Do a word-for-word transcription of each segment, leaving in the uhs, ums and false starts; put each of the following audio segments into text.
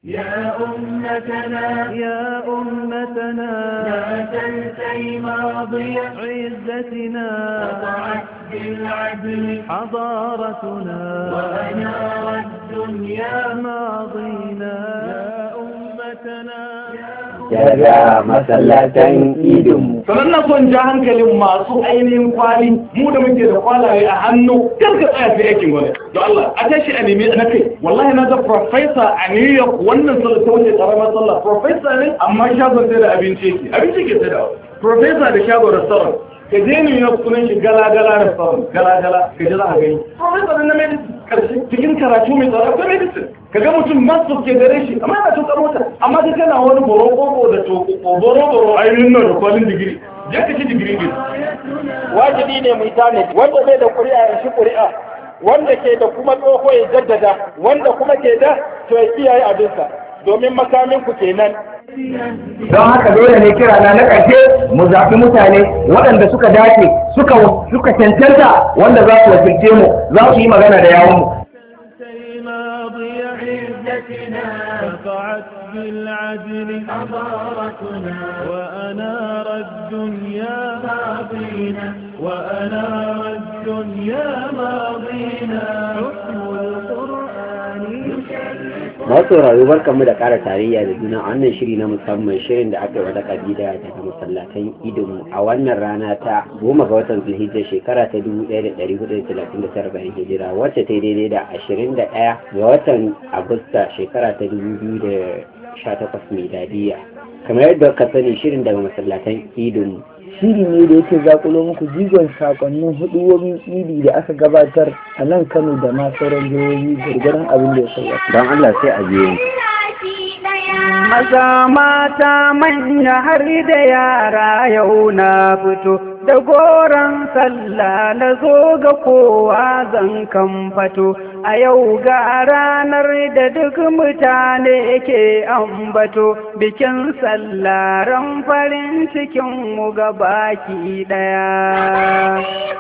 يا أمتنا يا أمتنا لا تنسي ماضي عزتنا وضعت بالعدل حضارتنا وأنار الدنيا ماضينا يا أمتنا daga masallatan idinmu. Sannan na son ja hankalin masu ainihin kwali mu da muke da kwalaye a hannu kar ka tsaya sai aikin gwamnati. Don Allah a tashi a nemi na kai. Wallahi na ga professor a New York wannan sallah ta wuce karamar sallah. Professor ne amma shagon sai da abinci yake. Abinci ke sai da professor da shagon restaurant. Ka je New York sunan shi gala gala restaurant gala gala ka je za ka gani. Professor na medicine karshe cikin karatu mai tsara ko medicine. Ka ga mutum masu ke gare shi amma yana tuka mota amma ta kana wani boro-boro da boro-boro ainihin nan da kwalin digiri je ka ci digiri ne. Wajibi ne mu tanadi wanda bai da ƙuri'a ya shi ƙuri'a wanda ke da kuma tsoho ya jaddada wanda kuma ke da to ya kiyaye abinsa domin makamin ku kenan. Don haka dole ne kira na na ƙarshe mu zaɓi mutane waɗanda suka dace suka suka cancanta wanda za su wakilce mu za su yi magana da yawun mu. رفعت بالعدل حضارتنا وأنار الدنيا ماضينا وأنار الدنيا ماضينا حكم القرآن masu rayu barkanmu da ƙara tarayya da juna a wannan shiri na musamman shirin da aka yi wata kabila daga masallatan idinmu a wannan rana ta goma ga watan zulhijja shekara ta dubu ɗaya da ɗari hudu da talatin da tara bayan hijira wacce ta daidai da ashirin da ɗaya ga watan agusta shekara ta dubu biyu da sha takwas miladiya kamar yadda ka sani shirin daga masallatan idinmu shiri ne da yake zakulo muku jigon sakonnin huduwomin idi da aka gabatar a nan Kano da ma sauran jihohi gurgurun abin da ya sauya. Don Allah sai a biyo mu. Maza mata manya har da yara yau na fito da goron sallah na zo ga kowa zan kan fato a yau ga ranar da duk mutane ke ambato bikin sallah ran farin cikin mu ga baki daya.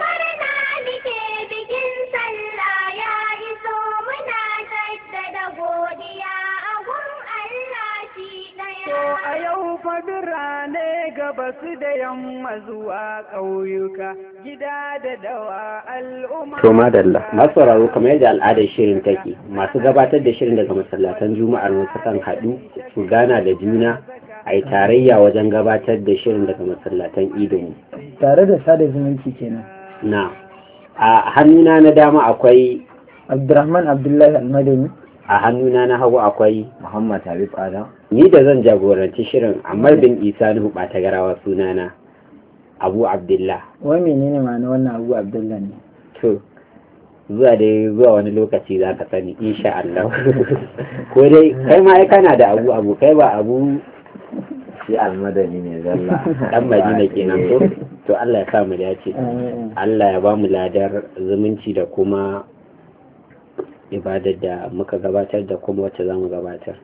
A yau fa birane gabas da yamma zuwa ƙauyuka gida da dawa al'umma. To madalla masu sauraro kamar yadda al'adar shirin take masu gabatar da shirin daga masallatan juma'ar mu kan haɗu su gana da juna a yi tarayya wajen gabatar da shirin daga masallatan idonmu. Tare da sada zumunci kenan. Na a hannuna na dama akwai Abdurrahman Abdullahi Almadani. A hannuna na hagu akwai Muhammad Habib Adam. Ni da zan jagoranci shirin Ammar bin Isa Nuhu ɓata garawa sunana Abu Abdullah. Wai menene ma'ana wannan Abu Abdullah ne? To zuwa dai zuwa wani lokaci za ka sani insha Allah. Ko dai kai ma ai kana da Abu Abu kai ba Abu Shi Almadani ne zalla. Dan Madina kenan ko? To Allah ya sa mu dace. Allah ya ba mu ladar zumunci da kuma ibadar da muka gabatar da kuma wacce za mu gabatar.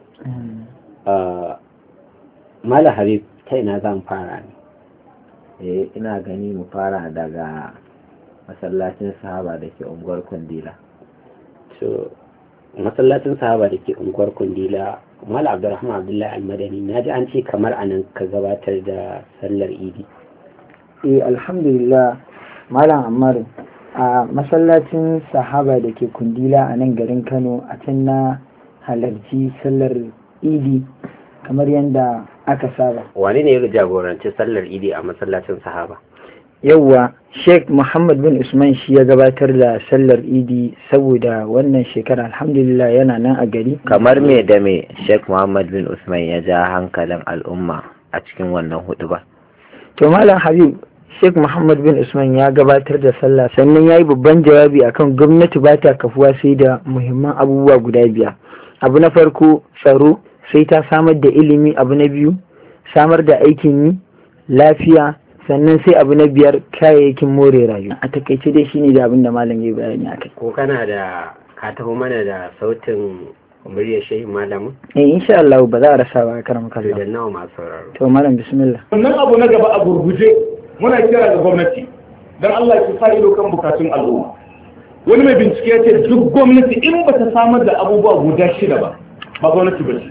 Mala Habib ta ina zan fara ne? Eh ina gani mu fara daga masallacin sahaba da ke unguwar Kundila. So masallacin sahaba da ke unguwar Kundila Mala Abdurrahman Abdullahi Almadani na ji an ce kamar anan ka gabatar da sallar Idi. Eh alhamdulillah Malam Ammar a masallacin sahaba da ke Kundila a nan garin Kano a can na halarci sallar Idi kamar yadda aka saba. Wani ne ya jagoranci sallar Idi a masallacin sahaba? Yawwa Sheikh Muhammad bin Usman shi ya gabatar da sallar Idi saboda wannan shekara alhamdulillah yana nan a gari. Kamar me da me Sheikh Muhammad bin Usman ya ja hankalin al'umma a cikin wannan hutuba? To Malam Habib Sheikh Muhammad bin Usman ya gabatar da sallah sannan ya yi babban jawabi akan gwamnati ba ta kafuwa sai da muhimman abubuwa guda biyar. Abu na farko tsaro sai ta samar da ilimi, abu na biyu samar da aikin yi, lafiya, sannan sai abu na biyar kayayyakin more rayuwa. A takaice dai shine da abin da malam ya bayani akai. Ko kana da ka taho mana da sautin muryar shehin malamin? Eh insha Allah ba za a rasa ba karam kallah. Da nawa masu sauraro. To malam bismillah. Wannan abu na gaba a gurguje muna kira ga gwamnati don Allah ya sa ido kan bukatun al'umma. Wani mai bincike ya ce duk gwamnati in ba ta samar da abubuwa guda shida ba ba gwamnati ba ce.